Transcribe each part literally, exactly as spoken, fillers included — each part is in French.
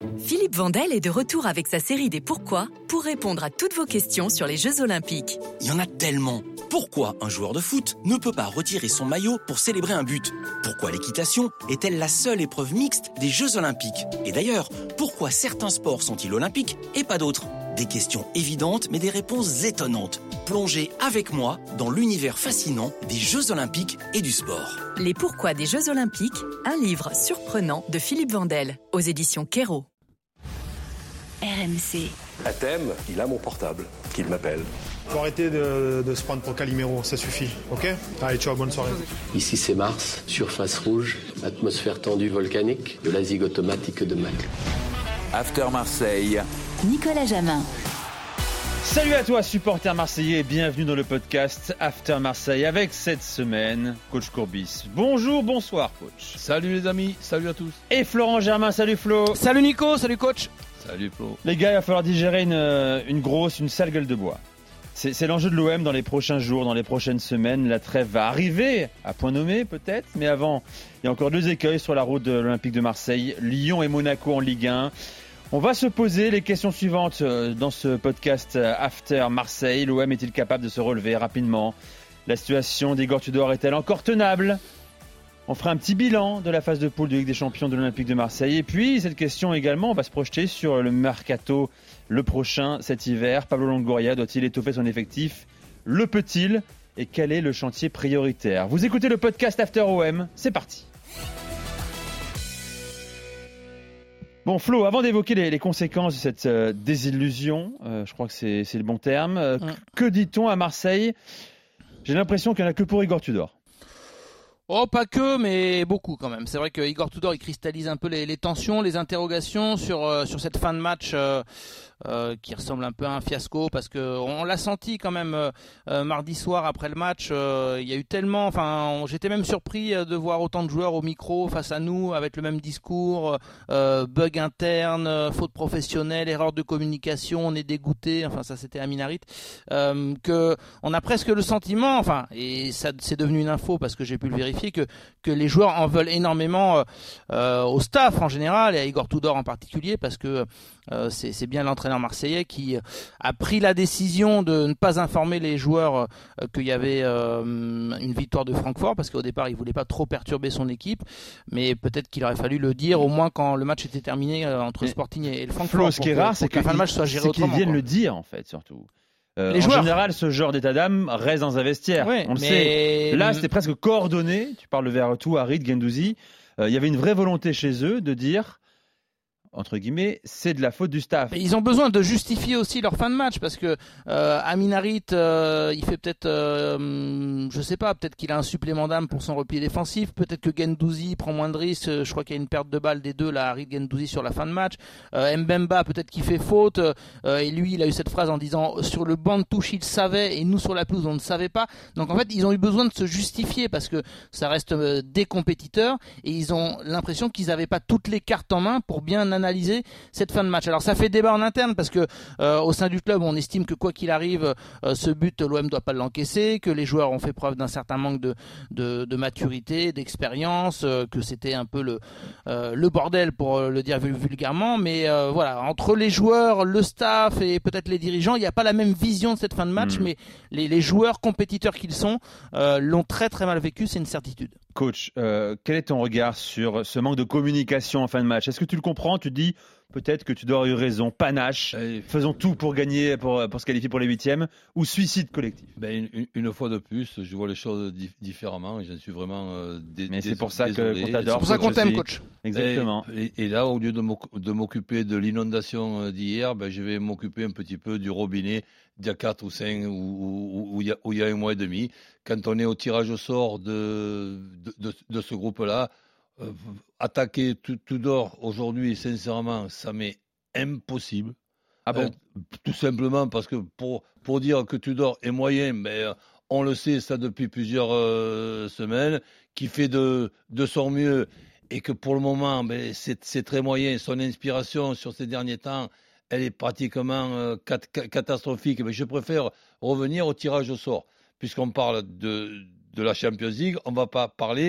Philippe Vandel est de retour avec sa série des Pourquoi pour répondre à toutes vos questions sur les Jeux Olympiques. Il y en a tellement. Pourquoi un joueur de foot ne peut pas retirer son maillot pour célébrer un but ? Pourquoi l'équitation est-elle la seule épreuve mixte des Jeux Olympiques ? Et d'ailleurs, pourquoi certains sports sont-ils olympiques et pas d'autres ? Des questions évidentes mais des réponses étonnantes. Plongez avec moi dans l'univers fascinant des Jeux Olympiques et du sport. Les Pourquoi des Jeux Olympiques, un livre surprenant de Philippe Vandel, aux éditions Kero. R M C. À thème, il a mon portable, qu'il m'appelle. Faut arrêter de, de se prendre pour Calimero, ça suffit, ok ? Allez, ciao, bonne soirée. Ici c'est Mars, surface rouge, atmosphère tendue volcanique, de la zig automatique de Mac. After Marseille. Nicolas Jamin. Salut à toi supporter marseillais et bienvenue dans le podcast After Marseille avec cette semaine Coach Courbis. Bonjour, bonsoir coach. Salut les amis, salut à tous. Et Florent Germain, salut Flo. Salut Nico, salut coach. Salut Flo. Les gars, il va falloir digérer une, une grosse, une sale gueule de bois. C'est, c'est l'enjeu de l'O M dans les prochains jours, dans les prochaines semaines. La trêve va arriver, à point nommé peut-être, mais avant, il y a encore deux écueils sur la route de l'Olympique de Marseille, Lyon et Monaco en Ligue un. On va se poser les questions suivantes dans ce podcast After Marseille. L'O M est-il capable de se relever rapidement ? La situation d'Igor Tudor est-elle encore tenable ? On fera un petit bilan de la phase de poule de Ligue des Champions de l'Olympique de Marseille. Et puis, cette question également, on va se projeter sur le mercato le prochain cet hiver. Pablo Longoria doit-il étoffer son effectif ? Le peut-il ? Et quel est le chantier prioritaire ? Vous écoutez le podcast After O M, c'est parti. Bon Flo, avant d'évoquer les, les conséquences de cette euh, désillusion, euh, je crois que c'est, c'est le bon terme, euh, mmh. que dit-on à Marseille ? J'ai l'impression qu'il n'y en a que pour Igor Tudor. Oh, pas que, mais beaucoup quand même. C'est vrai que Igor Tudor, il cristallise un peu les, les tensions, les interrogations sur euh, sur cette fin de match euh, euh, qui ressemble un peu à un fiasco parce que on l'a senti quand même euh, euh, mardi soir après le match. Euh, il y a eu tellement, enfin, on, j'étais même surpris de voir autant de joueurs au micro face à nous avec le même discours, euh, bug interne, euh, faute professionnelle, erreur de communication, on est dégoûté. Enfin, ça c'était Amin Harit. Euh, que on a presque le sentiment, enfin, et ça c'est devenu une info parce que j'ai pu le vérifier. Que, que les joueurs en veulent énormément euh, euh, au staff en général et à Igor Tudor en particulier parce que euh, c'est, c'est bien l'entraîneur marseillais qui a pris la décision de ne pas informer les joueurs euh, qu'il y avait euh, une victoire de Francfort parce qu'au départ il voulait pas trop perturber son équipe, mais peut-être qu'il aurait fallu le dire au moins quand le match était terminé euh, entre Sporting et, et le Francfort. Flo, ce qui est rare, c'est que la fin de match soit gérée autrement. C'est qu'ils viennent le dire en fait surtout. Euh, en joueurs. général, ce genre d'état d'âme reste dans un vestiaire. Oui, on le mais... sait. Là, c'était presque coordonné. Tu parles de Verretou, Harit, Guendouzi. Il euh, y avait une vraie volonté chez eux de dire, entre guillemets, c'est de la faute du staff. Et ils ont besoin de justifier aussi leur fin de match parce que euh, Amin Harit, euh, il fait peut-être, euh, je sais pas, peut-être qu'il a un supplément d'âme pour son repli défensif. Peut-être que Guendouzi prend moins de risques. Je crois qu'il y a une perte de balle des deux, là, Harit, Guendouzi sur la fin de match. Euh, Mbemba, peut-être qu'il fait faute. Euh, et lui, il a eu cette phrase en disant sur le banc de touche, il savait et nous sur la pelouse, on ne savait pas. Donc en fait, ils ont eu besoin de se justifier parce que ça reste euh, des compétiteurs et ils ont l'impression qu'ils n'avaient pas toutes les cartes en main pour bien analyser analyser cette fin de match. Alors ça fait débat en interne parce que euh, au sein du club on estime que quoi qu'il arrive euh, ce but l'O M doit pas l'encaisser, que les joueurs ont fait preuve d'un certain manque de, de, de maturité, d'expérience, euh, que c'était un peu le, euh, le bordel pour le dire vulgairement, mais euh, voilà, entre les joueurs, le staff et peut-être les dirigeants, il n'y a pas la même vision de cette fin de match, mmh. mais les, les joueurs compétiteurs qu'ils sont euh, l'ont très très mal vécu, c'est une certitude. Coach, euh, quel est ton regard sur ce manque de communication en fin de match ? Est-ce que tu le comprends ? Tu te dis peut-être que tu dois avoir eu raison, panache, euh, faisons tout pour gagner, pour, pour se qualifier pour les huitièmes, ou suicide collectif ? Ben, une, une fois de plus, je vois les choses di- différemment et j'en suis vraiment euh, dé- Mais dés- c'est pour ça que, qu'on t'adore. C'est pour ça qu'on t'aime, coach. Exactement. Et, et, et là, au lieu de, de m'occuper de l'inondation d'hier, ben, je vais m'occuper un petit peu du robinet d'il y a quatre ou cinq, ou où il y, y a un mois et demi. Quand on est au tirage au sort de, de, de, de ce groupe-là, euh, attaquer Tudor aujourd'hui, sincèrement, ça m'est impossible. Ah bon ? euh, Tout simplement parce que pour, pour dire que Tudor est moyen, ben, on le sait ça depuis plusieurs euh, semaines, qui fait de, de son mieux et que pour le moment, ben, c'est, c'est très moyen. Son inspiration sur ces derniers temps, elle est pratiquement euh, cat- catastrophique. Mais je préfère revenir au tirage au sort. Puisqu'on parle de, de la Champions League, on ne va pas parler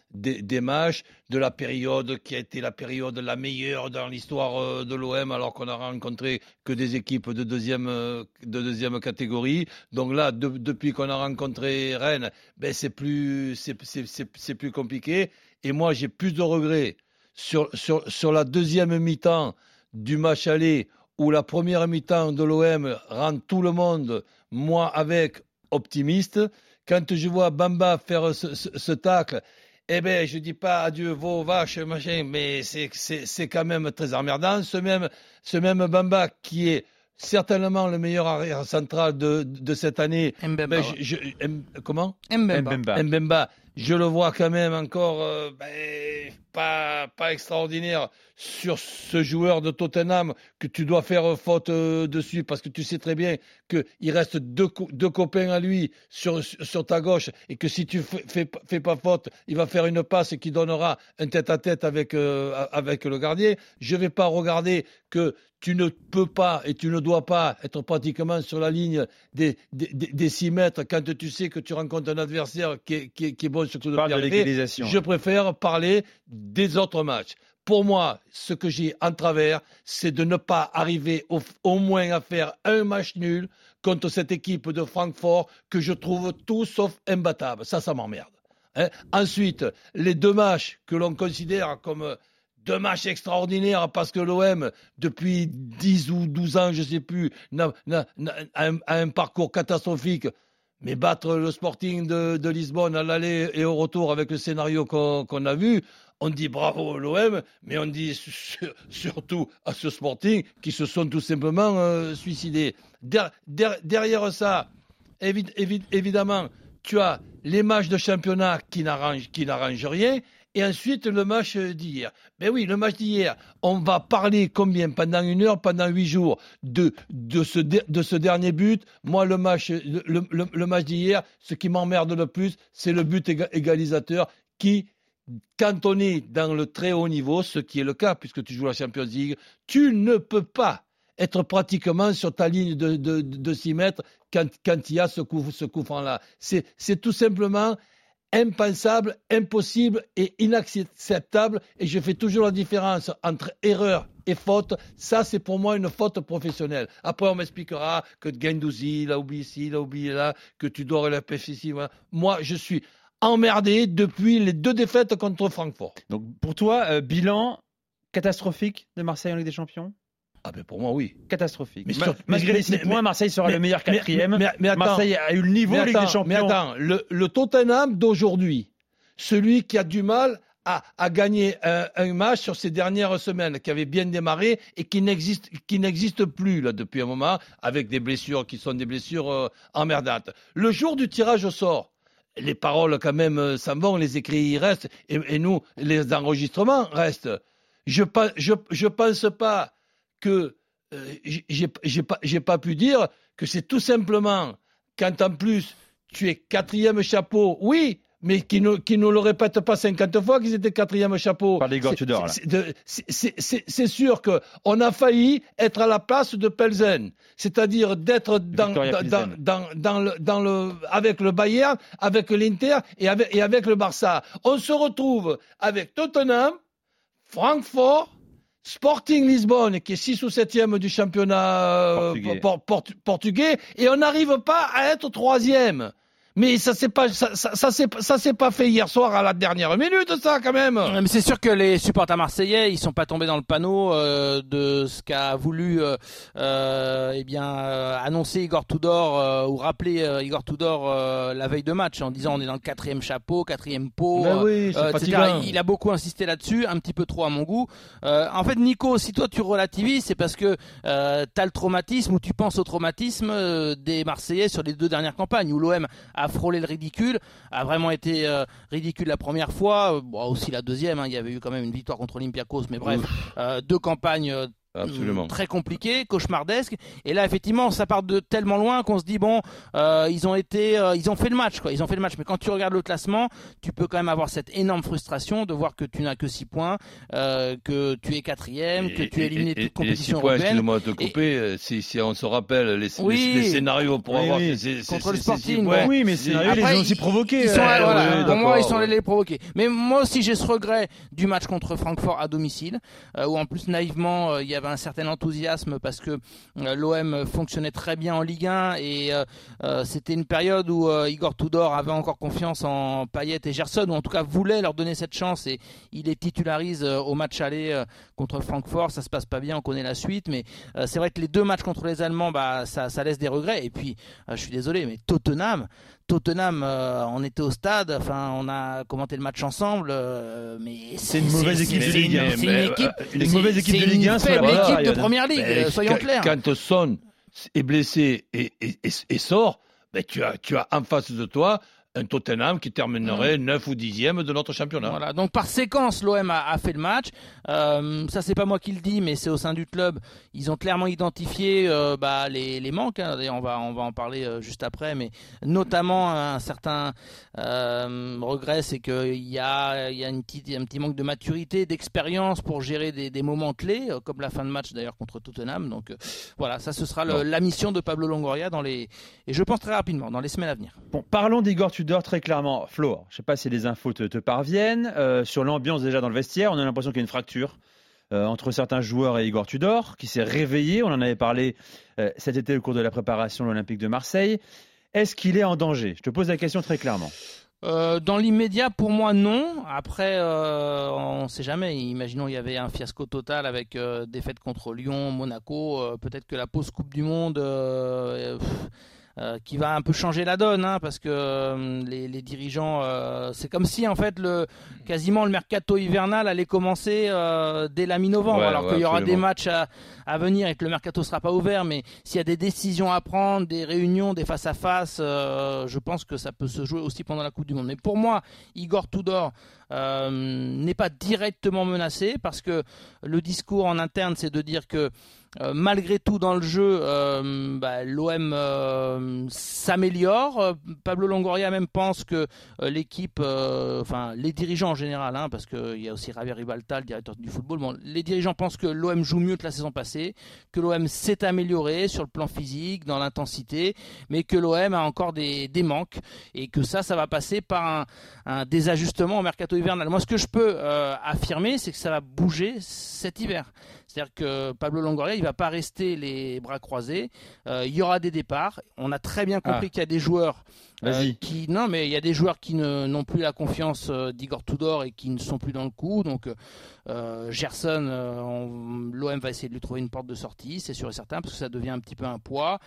des, des matchs, de la période qui a été la période la meilleure dans l'histoire de l'O M, alors qu'on a rencontré que des équipes de deuxième, de deuxième catégorie. Donc là, de, depuis qu'on a rencontré Rennes, ben c'est plus, c'est, c'est, c'est, c'est plus compliqué. Et moi, j'ai plus de regrets sur, sur, sur la deuxième mi-temps du match aller, où la première mi-temps de l'O M rend tout le monde, moi avec, optimiste. Quand je vois Bamba faire ce, ce, ce tacle, eh bien, je ne dis pas adieu vos vaches, machin, mais c'est, c'est, c'est quand même très emmerdant. Ce même, ce même Bamba qui est certainement le meilleur arrière central de, de cette année. Mbemba. Ben, je, je, M, comment Mbemba. Mbemba. Mbemba. Je le vois quand même encore euh, ben, pas, pas extraordinaire sur ce joueur de Tottenham que tu dois faire faute euh, dessus, parce que tu sais très bien qu'il reste deux, deux copains à lui sur, sur ta gauche, et que si tu fais, fais, fais pas faute, il va faire une passe qui donnera un tête-à-tête avec, euh, avec le gardien. Je ne vais pas regarder que tu ne peux pas et tu ne dois pas être pratiquement sur la ligne des, des, des six mètres quand tu sais que tu rencontres un adversaire qui est, qui est, qui est bon sur tout le pied. Je préfère parler des autres matchs. Pour moi, ce que j'ai en travers, c'est de ne pas arriver au, au moins à faire un match nul contre cette équipe de Francfort que je trouve tout sauf imbattable. Ça, ça m'emmerde. Hein. Ensuite, les deux matchs que l'on considère comme deux matchs extraordinaires, parce que l'O M, depuis dix ou douze ans, je ne sais plus, n'a, n'a, n'a, a, un, a un parcours catastrophique. Mais battre le Sporting de, de Lisbonne à l'aller et au retour avec le scénario qu'on, qu'on a vu, on dit bravo l'O M, mais on dit sur, surtout à ce Sporting qui se sont tout simplement euh, suicidés. Der, der, derrière ça, évi, évi, évidemment, tu as les matchs de championnat qui n'arrangent, qui n'arrangent rien. Et ensuite, le match d'hier. Ben oui, le match d'hier, on va parler combien pendant une heure, pendant huit jours de, de, ce, de ce dernier but. Moi, le match, le, le, le match d'hier, ce qui m'emmerde le plus, c'est le but égalisateur qui, quand on est dans le très haut niveau, ce qui est le cas puisque tu joues la Champions League, tu ne peux pas être pratiquement sur ta ligne de, de, de six mètres quand, quand il y a ce coup, ce coup franc-là. C'est, c'est tout simplement impensable, impossible et inacceptable, et je fais toujours la différence entre erreur et faute. Ça, c'est pour moi une faute professionnelle. Après, on m'expliquera que Guendouzi, il a oublié ci, il a oublié là, que tu dois le P F C. Voilà. Moi, je suis emmerdé depuis les deux défaites contre Francfort. Donc, pour toi, euh, bilan catastrophique de Marseille en Ligue des Champions ? Ah ben pour moi, oui. Catastrophique. Mais Ma- sur, malgré mais, les six mais, points, mais, Marseille sera mais, le meilleur quatrième. Mais, mais, mais attends, Marseille a eu le niveau mais Ligue attends, des Champions. Mais attends, le, le Tottenham d'aujourd'hui, celui qui a du mal à, à gagner un, un match sur ces dernières semaines, qui avait bien démarré et qui n'existe, qui n'existe plus là depuis un moment, avec des blessures qui sont des blessures euh, emmerdantes. Le jour du tirage au sort, les paroles quand même s'en vont, les écrits restent, et, et nous, les enregistrements restent. Je ne je, je pense pas que Euh, j'ai, j'ai, pas, j'ai pas pu dire que c'est tout simplement quand en plus tu es quatrième chapeau, oui, mais qui ne, qui ne le répète pas cinquante fois qu'ils étaient quatrième chapeau. Par les gars, tu dors là. C'est, de, c'est, c'est, c'est, c'est sûr qu'on a failli être à la place de Pelsen, c'est-à-dire d'être dans, dans, dans, dans, dans, le, dans le, avec le Bayern, avec l'Inter et avec, et avec le Barça. On se retrouve avec Tottenham, Francfort, Sporting Lisbonne, qui est six ou septième du championnat portugais. Por, por, portugais, et on n'arrive pas à être troisième. Mais ça s'est pas, ça, ça, ça, s'est, ça s'est pas fait hier soir à la dernière minute, ça, quand même. Mais c'est sûr que les supporters marseillais, ils sont pas tombés dans le panneau euh, de ce qu'a voulu, euh, euh, eh bien, euh, annoncer Igor Tudor euh, ou rappeler euh, Igor Tudor euh, la veille de match en disant on est dans le quatrième chapeau, quatrième pot, ben oui, euh, et cetera. Il a beaucoup insisté là-dessus, un petit peu trop à mon goût. Euh, en fait, Nico, si toi tu relativises, c'est parce que euh, t'as le traumatisme ou tu penses au traumatisme euh, des Marseillais sur les deux dernières campagnes où l'O M a frôlé le ridicule, a vraiment été euh, ridicule la première fois, euh, bon, aussi la deuxième, hein, il y avait eu quand même une victoire contre Olympiakos, mais bref, euh, deux campagnes euh, Absolument. très compliqué, cauchemardesque. Et là, effectivement, ça part de tellement loin qu'on se dit bon, euh, ils ont été, euh, ils ont fait le match, quoi. Ils ont fait le match. Mais quand tu regardes le classement, tu peux quand même avoir cette énorme frustration de voir que tu n'as que six points, euh, que tu es quatrième, que tu es éliminé de toute compétition européenne. Excuse-moi de te couper. Et... Si, si on se rappelle les, oui, les, les scénarios pour oui, avoir oui. ces, ces, contre ces, le Sporting, ces, ouais. Oui, mais ces scénarios, Après, ils ont aussi provoqué. Ils sont, euh, voilà, ouais, pour moi, ils sont ouais. allés les provoquer. Mais moi aussi, j'ai ce regret du match contre Francfort à domicile, euh, où en plus naïvement, euh, il y avait un certain enthousiasme parce que euh, l'O M fonctionnait très bien en Ligue un et euh, euh, c'était une période où euh, Igor Tudor avait encore confiance en Payet et Gerson, ou en tout cas voulait leur donner cette chance, et il les titularise euh, au match aller euh, contre Francfort. Ça se passe pas bien, on connaît la suite, mais euh, c'est vrai que les deux matchs contre les Allemands, bah, ça, ça laisse des regrets. Et puis, euh, je suis désolé, mais Tottenham, Tottenham, euh, on était au stade, enfin, on a commenté le match ensemble, euh, mais c'est, c'est une mauvaise équipe de Ligue un. C'est une équipe, une c'est, mauvaise équipe de Ligue un, c'est une faible équipe de Première Ligue, ben, soyons quand, clairs. Quand Son est blessé et, et, et, et sort, ben, tu as, tu as en face de toi un Tottenham qui terminerait neuf ou dixième de notre championnat. Voilà, donc par séquence, l'O M a, a fait le match. Euh, ça, c'est pas moi qui le dis, mais c'est au sein du club. Ils ont clairement identifié euh, bah, les, les manques. Hein. D'ailleurs, on va, on va en parler euh, juste après, mais notamment un certain euh, regret, c'est qu'il y a, il y a une petite, un petit manque de maturité, d'expérience pour gérer des, des moments clés, euh, comme la fin de match d'ailleurs contre Tottenham. Donc euh, voilà, ça, ce sera le, la mission de Pablo Longoria dans les, et je pense très rapidement, dans les semaines à venir. Bon, parlons d'Igor Tudor très clairement. Flo, je ne sais pas si les infos te, te parviennent. Euh, sur l'ambiance déjà dans le vestiaire, on a l'impression qu'il y a une fracture euh, entre certains joueurs et Igor Tudor, qui s'est réveillé. On en avait parlé euh, cet été au cours de la préparation de l'Olympique de Marseille. Est-ce qu'il est en danger ? Je te pose la question très clairement. Euh, dans l'immédiat, pour moi, non. Après, euh, on ne sait jamais. Imaginons il y avait un fiasco total avec euh, défaite contre Lyon, Monaco. Euh, peut-être que la pause Coupe du Monde... Euh, pff, Euh, qui va un peu changer la donne, hein, parce que euh, les, les dirigeants, euh, c'est comme si en fait le quasiment le mercato hivernal allait commencer euh, dès la mi-novembre, ouais, alors ouais, qu'il y aura absolument. Des matchs à, à venir et que le mercato sera pas ouvert, mais s'il y a des décisions à prendre, des réunions, des face à face, euh, je pense que ça peut se jouer aussi pendant la Coupe du Monde. Mais pour moi, Igor Tudor euh, n'est pas directement menacé, parce que le discours en interne, c'est de dire que Euh, malgré tout dans le jeu, euh, bah, l'O M euh, s'améliore. Euh, Pablo Longoria même pense que euh, l'équipe, euh, enfin les dirigeants en général, hein, parce qu'il y a aussi Javier Ribalta, le directeur du football, bon, les dirigeants pensent que l'O M joue mieux que la saison passée, que l'O M s'est amélioré sur le plan physique, dans l'intensité, mais que l'O M a encore des, des manques, et que ça, ça va passer par un, un désajustement au mercato hivernal. Moi, ce que je peux euh, affirmer, c'est que ça va bouger cet hiver. C'est-à-dire que Pablo Longoria, il ne va pas rester les bras croisés. Euh, il y aura des départs. On a très bien compris ah. qu'il y a des joueurs euh, qui, non, mais il y a des joueurs qui ne, n'ont plus la confiance euh, d'Igor Tudor et qui ne sont plus dans le coup. Donc, euh, Gerson, euh, on, l'O M va essayer de lui trouver une porte de sortie, c'est sûr et certain, parce que ça devient un petit peu un poids.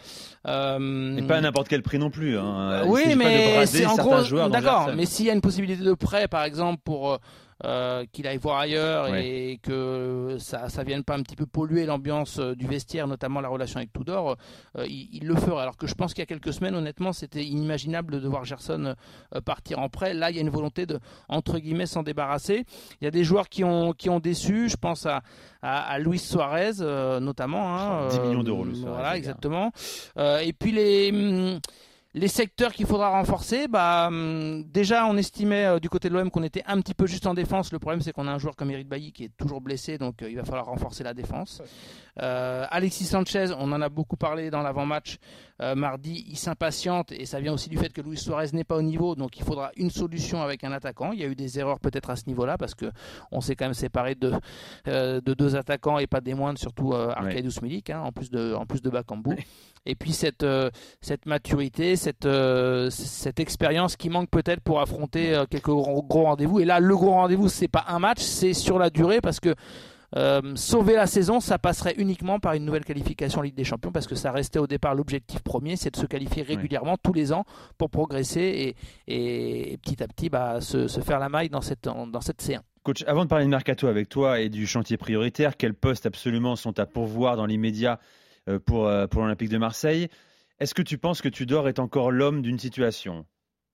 Euh, et pas à n'importe quel prix non plus. Hein. Oui, mais c'est en gros, joueurs d'accord. Mais s'il y a une possibilité de prêt, par exemple, pour Euh, qu'il aille voir ailleurs, ouais. et que ça ça vienne pas un petit peu polluer l'ambiance euh, du vestiaire, notamment la relation avec Tudor, euh, il, il le ferait. Alors que je pense qu'il y a quelques semaines, honnêtement, c'était inimaginable de voir Gerson euh, partir en prêt. Là, il y a une volonté de, entre guillemets, s'en débarrasser. Il y a des joueurs qui ont qui ont déçu. Je pense à à, à Luis Suarez euh, notamment. Hein, dix millions d'euros, Luis Suarez. Voilà, exactement. Euh, et puis les hum, Les secteurs qu'il faudra renforcer, bah, hum, déjà on estimait euh, du côté de l'O M qu'on était un petit peu juste en défense. Le problème, c'est qu'on a un joueur comme Eric Bailly qui est toujours blessé, donc euh, il va falloir renforcer la défense. Euh, Alexis Sanchez, on en a beaucoup parlé dans l'avant-match euh, mardi, il s'impatiente, et ça vient aussi du fait que Luis Suarez n'est pas au niveau, donc il faudra une solution avec un attaquant. Il y a eu des erreurs peut-être à ce niveau-là, parce que on s'est quand même séparé de, euh, de deux attaquants et pas des moindres, surtout euh, Arkadiusz ouais. Milik, hein, en plus de, en plus de Bakambu. Ouais. Et puis cette, euh, cette maturité, cette, euh, cette expérience qui manque peut-être pour affronter euh, quelques gros, gros rendez-vous. Et là, le gros rendez-vous, c'est pas un match, c'est sur la durée, parce que euh, sauver la saison, ça passerait uniquement par une nouvelle qualification en Ligue des Champions, parce que ça restait au départ l'objectif premier, c'est de se qualifier régulièrement oui. tous les ans pour progresser et, et, et petit à petit bah, se, se faire la maille dans cette, dans cette C un. Coach, avant de parler de mercato avec toi et du chantier prioritaire, quels postes absolument sont à pourvoir dans l'immédiat pour, pour l'Olympique de Marseille? Est-ce que tu penses que Tudor est encore l'homme d'une situation?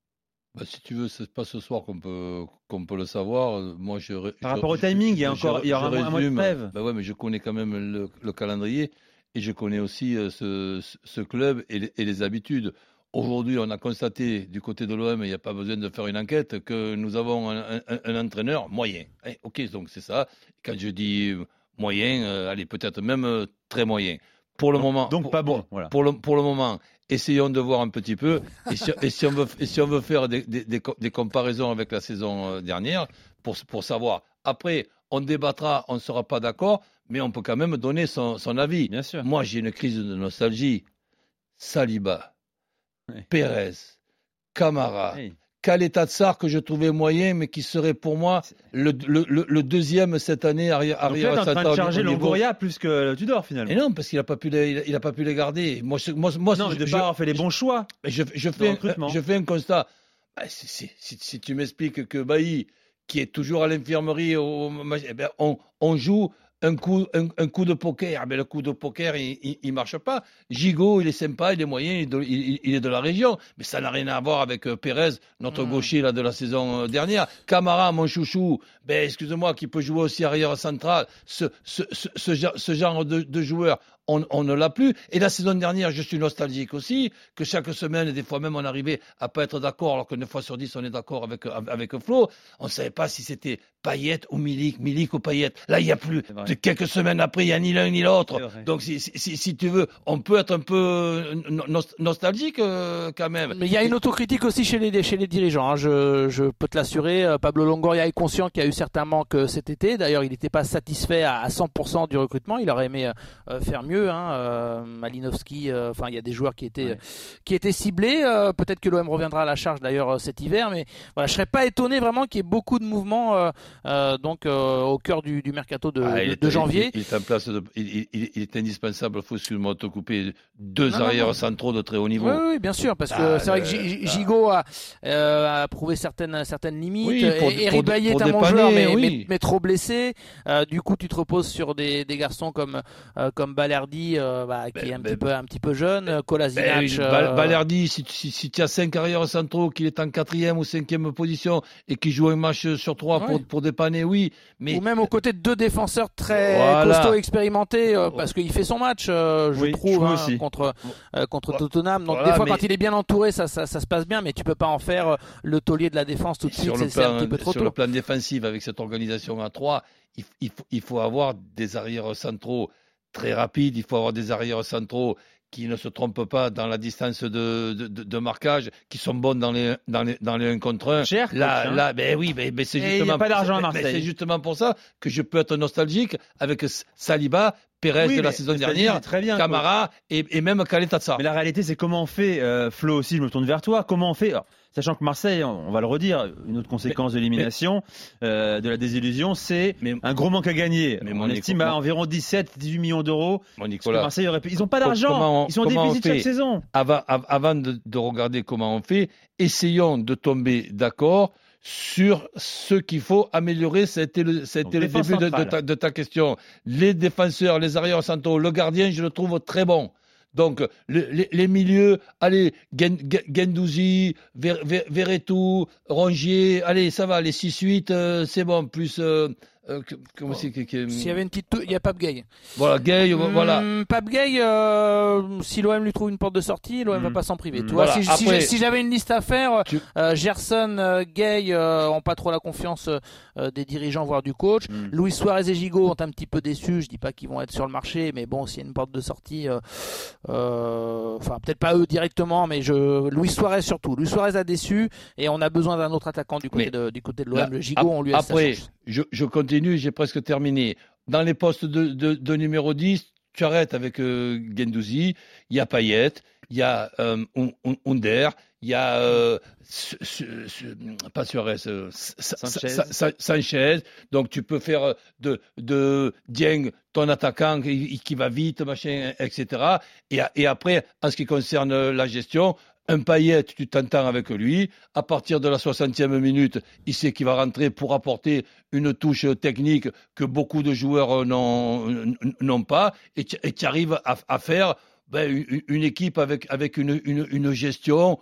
Bah, si tu veux, c'est pas ce soir qu'on peut, qu'on peut le savoir. Moi, je, Par je, rapport au je, timing, je, il y a encore, je, il y aura je un mois de trêve. Bah ouais, mais je connais quand même le, le calendrier et je connais aussi euh, ce, ce club et les, et les habitudes. Aujourd'hui, on a constaté du côté de l'O M, il n'y a pas besoin de faire une enquête, que nous avons un, un, un entraîneur moyen. Eh, ok, donc c'est ça. Quand je dis moyen, euh, allez, peut-être même euh, très moyen. Pour le donc, moment, donc pour, pas bon. Voilà. Pour le, pour le moment, essayons de voir un petit peu. Et si, et si, on, veut, et si on veut faire des, des, des, des comparaisons avec la saison dernière, pour, pour savoir. Après, on débattra, on ne sera pas d'accord, mais on peut quand même donner son, son avis. Bien sûr. Moi, j'ai une crise de nostalgie. Saliba. Oui. Pérez, Camara, oui. Caleta-Tsar que je trouvais moyen, mais qui serait pour moi le, le, le, le deuxième cette année arrière. Donc là, t'es en train de charger Longoria plus que Tudor finalement. Et non, parce qu'il n'a pas pu les, il a pas pu les garder. Moi, je, moi, moi, non, je, de je, pas avoir fait les bons choix. Je, je, fais, un, je fais un constat. Bah, si, si, si, si tu m'expliques que Bailly, qui est toujours à l'infirmerie, au, eh ben, on, on joue. Un coup, un, un coup de poker, mais le coup de poker, il ne marche pas. Gigot, il est sympa, il est moyen, il est de, il, il est de la région, mais ça n'a rien à voir avec euh, Pérez, notre mmh. gaucher là, de la saison euh, dernière. Camara, mon chouchou, ben, excuse-moi, qui peut jouer aussi arrière central. Ce, ce, ce, ce, ce genre de, de joueur, on, on ne l'a plus. Et la saison dernière, je suis nostalgique aussi, que chaque semaine, des fois même, on arrivait à pas être d'accord, alors que neuf fois sur dix, on est d'accord avec, avec Flo. On ne savait pas si c'était Payet ou Milik, Milik ou Payet. Là, il n'y a plus. De quelques semaines après, il n'y a ni l'un ni l'autre. Donc, si, si, si tu veux, on peut être un peu nostalgique euh, quand même. Mais il y a une autocritique aussi chez les, chez les dirigeants. Hein. Je, je peux te l'assurer. Pablo Longoria est conscient qu'il y a eu certains manques cet été. D'ailleurs, il n'était pas satisfait à cent pour cent du recrutement. Il aurait aimé euh, faire mieux. Hein. Euh, Malinowski, enfin, euh, il y a des joueurs qui étaient, ouais. qui étaient ciblés. Euh, peut-être que l'O M reviendra à la charge d'ailleurs cet hiver. Mais voilà, je ne serais pas étonné vraiment qu'il y ait beaucoup de mouvements euh, euh, donc, euh, au cœur du, du mercato de, ah, de, est, de janvier. Il, il, est en place de, il, il, il est indispensable, il faut excuse-moi de te couper, deux non, arrières non, non. centraux de très haut niveau. Oui, oui bien sûr, parce que ah, c'est vrai que G- ah. Gigot a, euh, a prouvé certaines, certaines limites. Oui, pour, et Ribéry est un bon joueur, mais, oui. mais, mais trop blessé. Euh, du coup, tu te reposes sur des, des garçons comme, euh, comme Balerdi, euh, bah, qui ben, est un, ben, petit peu, un petit peu jeune. Kolasinac. Ben, euh... Balerdi, si, si, si tu as cinq arrières centraux, qu'il est en quatrième ou cinquième position et qu'il joue un match sur trois ouais. pour, pour dépanner, oui. Mais... Ou même aux côtés de deux défenseurs très voilà. costauds expérimentés, euh, parce qu'il fait son match, euh, je oui, trouve, hein, contre, euh, contre voilà. Tottenham. Donc voilà, des fois, mais... quand il est bien entouré, ça, ça, ça se passe bien, mais tu peux pas en faire euh, le taulier de la défense tout de suite. C'est, plan, c'est un petit peu trop sur tôt. le plan défensif, avec cette organisation à trois, il, il, faut, il faut avoir des arrières centraux très rapides, il faut avoir des arrières centraux qui ne se trompent pas dans la distance de, de, de, de marquage, qui sont bons dans les, dans les, dans les un contre un. Cher, là, coach, là, hein. ben oui, ben, ben c'est et justement, y a pas d'argent à Marseille. Ben, c'est justement pour ça que je peux être nostalgique avec Saliba, Pérez oui, de la saison dernière, très bien, Camara et, et même Caleta-Tsar. Mais la réalité, c'est comment on fait, euh, Flo aussi, je me tourne vers toi, comment on fait alors, sachant que Marseille, on va le redire, une autre conséquence mais, de l'élimination, mais, euh, de la désillusion, c'est mais, un gros manque à gagner. Mais on estime à environ dix-sept à dix-huit millions d'euros. Mon Nicolas, Marseille aurait pu... Ils n'ont pas d'argent, on, ils sont en déficit chaque saison. Avant, avant de, de regarder comment on fait, essayons de tomber d'accord sur ce qu'il faut améliorer. C'était le, c'était le début de, de, ta, de ta question. Les défenseurs, les arrières centraux, le gardien, je le trouve très bon. Donc, le, les, les milieux, allez, Guendouzi, Ver, Ver, Verretou, Rongier, allez, ça va, les six huit, euh, c'est bon, plus... Euh, Euh, comment oh. c'est que, que... S'il y avait une petite, tou- il y a Pape Gay. Voilà, Gay, mmh, voilà. Pape Gay, euh, si l'O M lui trouve une porte de sortie, l'O M mmh. va pas s'en priver. Mmh. Tu voilà. vois, si, Après, si, si j'avais une liste à faire, tu... euh, Gerson, euh, Gay euh, ont pas trop la confiance euh, des dirigeants, voire du coach. Mmh. Luis Suarez et Gigot ont un petit peu déçu. Je dis pas qu'ils vont être sur le marché, mais bon, s'il y a une porte de sortie, euh, euh, enfin peut-être pas eux directement, mais je, Luis Suarez surtout. Luis Suarez a déçu et on a besoin d'un autre attaquant du côté mais, de, du côté de l'O M. Là, le Gigot, on lui a Après, je, je continue, j'ai presque terminé. Dans les postes de, de, de numéro dix, tu arrêtes avec euh, Guendouzi, il y a Payet, il y a euh, Under, il y a euh, su, su, su, pas Suarez, euh, Sanchez. Sa, sa, Sanchez. Donc tu peux faire de, de Dieng ton attaquant qui, qui va vite, machin, et cetera. Et, et après, en ce qui concerne la gestion, un Payet, tu t'entends avec lui. À partir de la soixantième minute, il sait qu'il va rentrer pour apporter une touche technique que beaucoup de joueurs n'ont, n'ont pas. Et tu arrives à, à faire ben, une, une équipe avec, avec une, une, une gestion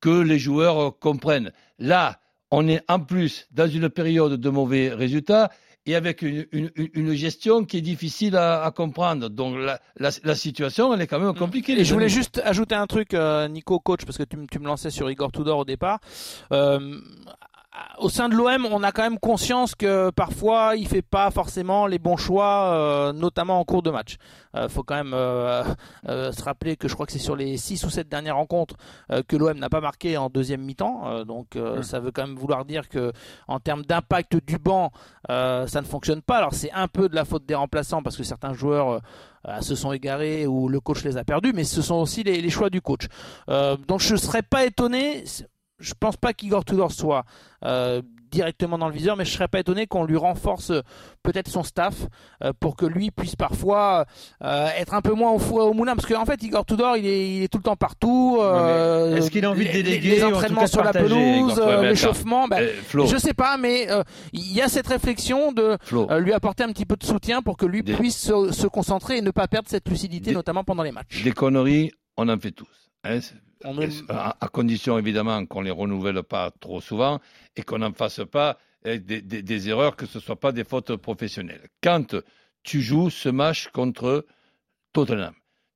que les joueurs comprennent. Là, on est en plus dans une période de mauvais résultats et avec une, une, une gestion qui est difficile à, à comprendre. Donc la, la, la situation, elle est quand même compliquée. Et je voulais juste ajouter un truc, euh, Nico, coach, parce que tu, tu me lançais sur Igor Tudor au départ. Euh, Au sein de l'O M, on a quand même conscience que parfois il fait pas forcément les bons choix, euh, notamment en cours de match. Euh, faut quand même euh, euh, se rappeler que je crois que c'est sur les six ou sept dernières rencontres euh, que l'O M n'a pas marqué en deuxième mi-temps. Euh, donc euh, mmh. ça veut quand même vouloir dire que en termes d'impact du banc, euh, ça ne fonctionne pas. Alors c'est un peu de la faute des remplaçants parce que certains joueurs euh, se sont égarés ou le coach les a perdus, mais ce sont aussi les, les choix du coach. Euh, donc je serais pas étonné. Je pense pas qu'Igor Tudor soit euh, directement dans le viseur, mais je serais pas étonné qu'on lui renforce euh, peut-être son staff euh, pour que lui puisse parfois euh, être un peu moins au four et au moulin, parce qu'en fait Igor Tudor il est, il est tout le temps partout. Euh, Est-ce qu'il a envie de déléguer les, les entraînements ou en tout cas sur la partager, pelouse, euh, l'échauffement, ben, euh, je sais pas, mais euh, il y a cette réflexion de euh, lui apporter un petit peu de soutien pour que lui des... puisse se, se concentrer et ne pas perdre cette lucidité, des... notamment pendant les matchs. Des conneries, on en fait tous. Hein, On est... à, à condition évidemment qu'on ne les renouvelle pas trop souvent et qu'on n'en fasse pas eh, des, des, des erreurs, que ce ne soit pas des fautes professionnelles. Quand tu joues ce match contre Tottenham,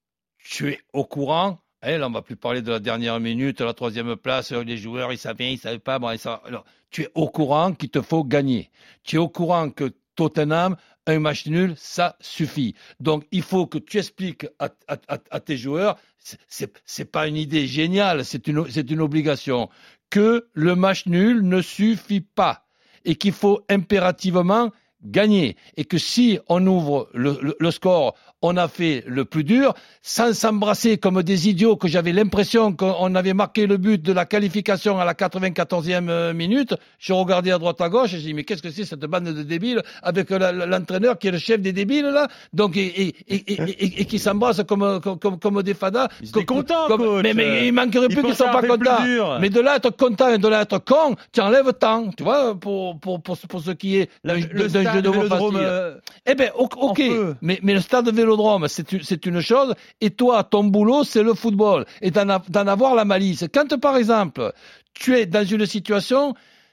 tu es au courant, hein, là on ne va plus parler de la dernière minute, la troisième place, les joueurs ils savaient, ils ne savaient pas, bon, ils savent... Alors, tu es au courant qu'il te faut gagner. Tu es au courant que Tottenham, un match nul, ça suffit. Donc il faut que tu expliques à, à, à, à tes joueurs, c'est, c'est pas une idée géniale, c'est une, c'est une obligation, que le match nul ne suffit pas et qu'il faut impérativement gagner. Et que si on ouvre le, le, le score, on a fait le plus dur, sans s'embrasser comme des idiots, que j'avais l'impression qu'on avait marqué le but de la qualification à la quatre-vingt-quatorzième minute. Je regardais à droite à gauche et j'ai dit, mais qu'est-ce que c'est cette bande de débiles avec la, l'entraîneur qui est le chef des débiles là, donc et, et, et, et, et, et qui s'embrassent comme, comme, comme des fadas. Ils étaient contents, coach. Mais, mais il manquerait plus qu'ils ne sont pas contents. Mais de là être content et de là être con, tu enlèves tant, tu vois, pour, pour, pour, pour ce qui est la, d'un, le d'un jeu de mots facile. Euh, eh ben, ok, mais, mais le stade de Vélodrome, c'est une, c'est une chose, et toi, ton boulot, c'est le football, et d'en, a, d'en avoir la malice. Quand, par exemple, tu es dans une situation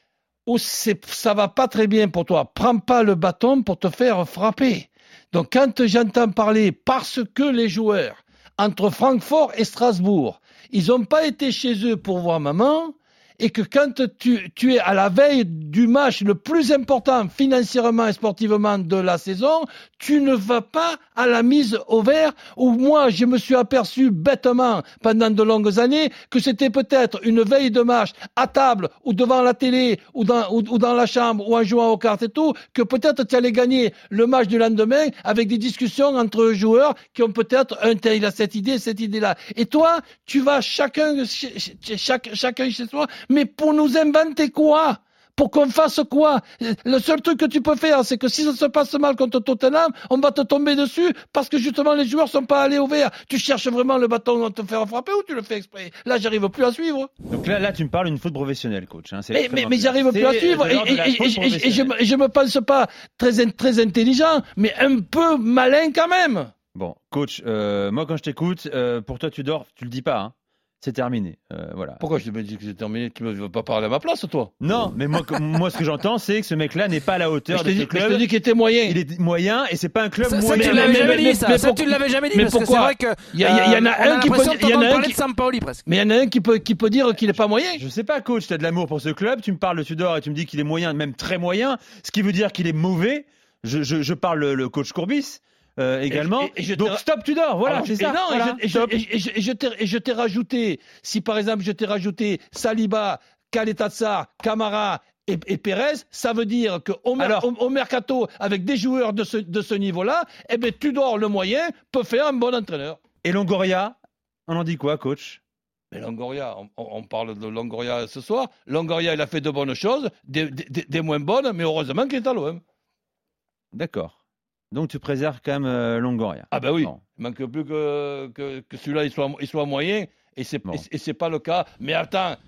où c'est, ça va pas très bien pour toi, prends pas le bâton pour te faire frapper. Donc, quand j'entends parler, parce que les joueurs, entre Francfort et Strasbourg, ils n'ont pas été chez eux pour voir maman, et que quand tu, tu es à la veille du match le plus important financièrement et sportivement de la saison, tu ne vas pas à la mise au vert, où moi je me suis aperçu bêtement pendant de longues années que c'était peut-être une veille de match à table ou devant la télé ou dans, ou, ou dans la chambre ou en jouant aux cartes et tout, que peut-être tu allais gagner le match du lendemain avec des discussions entre joueurs qui ont peut-être un tel, il a cette idée, cette idée-là. Et toi, tu vas chacun, chaque, chacun chez soi. Mais pour nous inventer quoi ? Pour qu'on fasse quoi ? Le seul truc que tu peux faire, c'est que si ça se passe mal contre Tottenham, on va te tomber dessus parce que justement les joueurs sont pas allés au vert. Tu cherches vraiment le bâton à te faire frapper ou tu le fais exprès ? Là, j'arrive plus à suivre. Donc là, là tu me parles d'une faute professionnelle, coach. Hein. C'est mais mais, mais j'arrive plus à suivre et, et, et, et, et je, je me pense pas très, très intelligent, mais un peu malin quand même. Bon, coach, euh, moi quand je t'écoute, euh, pour toi, tu dors, tu le dis pas, hein. C'est terminé. Euh, voilà. Pourquoi je te dis que c'est terminé ? Tu ne veux pas parler à ma place, toi ? Non, mais moi, moi ce que j'entends, c'est que ce mec-là n'est pas à la hauteur de ce club. Je te dis qu'il était moyen. Il est moyen et c'est pas un club ça, moyen. Ça, tu l'avais jamais dit, ça. Ça, tu l'avais jamais dit. Mais parce pourquoi ? Que c'est vrai que, il y, a, il y en a euh, un qui peut, il y en a un qui, de Sampaoli, presque. Mais il y en a un qui peut, qui peut dire qu'il n'est pas moyen. Je sais pas, coach, tu as de l'amour pour ce club. Tu me parles de Tudor et tu me dis qu'il est moyen, même très moyen. Ce qui veut dire qu'il est mauvais. Je, je, je parle le, le coach Courbis. Euh, également. Et, et, et je Donc stop Tudor, voilà, alors, c'est ça. Non, voilà, et, je, et, je, et, je, et, je t'ai, et je t'ai rajouté, si par exemple je t'ai rajouté Saliba, Kaletatsar, Camara et, et Pérez, ça veut dire qu'au mer, au, au mercato, avec des joueurs de ce, de ce niveau-là, eh ben Tudor, le moyen, peut faire un bon entraîneur. Et Longoria, on en dit quoi, coach ? Mais Longoria, on, on parle de Longoria ce soir. Longoria, il a fait de bonnes choses, des, des, des moins bonnes, mais heureusement qu'il est à l'O M. D'accord. Donc tu préserves quand même euh, Longoria. Ah ben oui, bon. Il manque plus que, que, que celui-là il soit, il soit moyen et c'est, bon. et, et c'est pas le cas. Mais attends,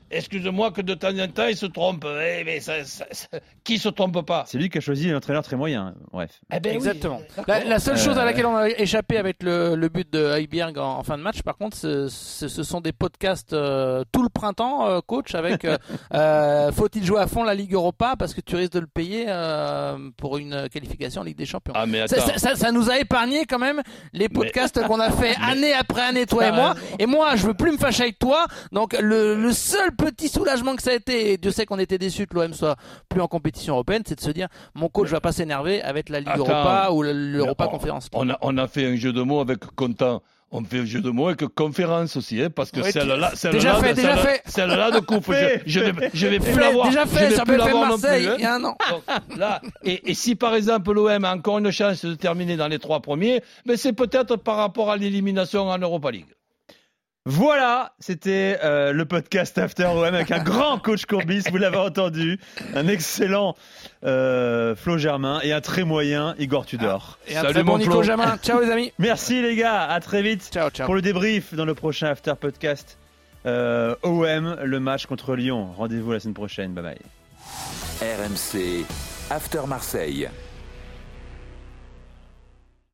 excuse-moi que de temps en temps, il se trompe. Eh, mais ça, ça, ça, qui se trompe pas? C'est lui qui a choisi un entraîneur très moyen. Bref. Eh ben Exactement. Oui, la, la seule euh... chose à laquelle on a échappé avec le, le but de Højbjerg en, en fin de match, par contre, ce, ce, ce sont des podcasts euh, tout le printemps, euh, coach, avec euh, euh, faut-il jouer à fond la Ligue Europa parce que tu risques de le payer euh, pour une qualification en Ligue des Champions. Ah, mais ça, ça, ça, ça nous a épargné quand même les podcasts mais... qu'on a fait année après année, toi et moi. Et moi, je veux plus me fâcher avec toi. Donc le, le seul petit soulagement que ça a été, et Dieu sait qu'on était déçus que l'O M soit plus en compétition européenne, c'est de se dire mon coach va pas s'énerver avec la Ligue Attends, Europa ou l'Europa on, Conférence. On a, on a fait un jeu de mots avec Content. On fait un jeu de mots avec conférence aussi, hein, parce que ouais, celle-là, celle déjà là, fait, déjà celle fait. Celle-là de coupe, je, je vais, je vais plus fait, l'avoir. Déjà fait, je vais plus l'avoir non plus. Hein. Il y a un an. Donc, là, et, et si par exemple l'O M a encore une chance de terminer dans les trois premiers, mais c'est peut-être par rapport à l'élimination en Europa League. Voilà, c'était euh, le podcast After O M avec un grand coach Courbis, vous l'avez entendu, un excellent euh, Flo Germain et un très moyen Igor Tudor. Et un Salut très bon Nico Germain. Ciao les amis. Merci les gars, à très vite ciao, ciao. pour le débrief dans le prochain After Podcast euh, O M, le match contre Lyon. Rendez-vous la semaine prochaine, bye bye. R M C After Marseille.